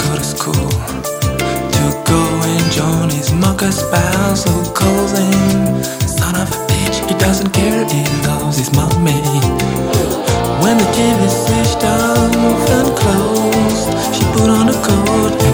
go to school, to go and join his mocha spouse who calls him son of a bitch. He doesn't care, he loves his mommy. When the TV switched off and closed, she put on a coat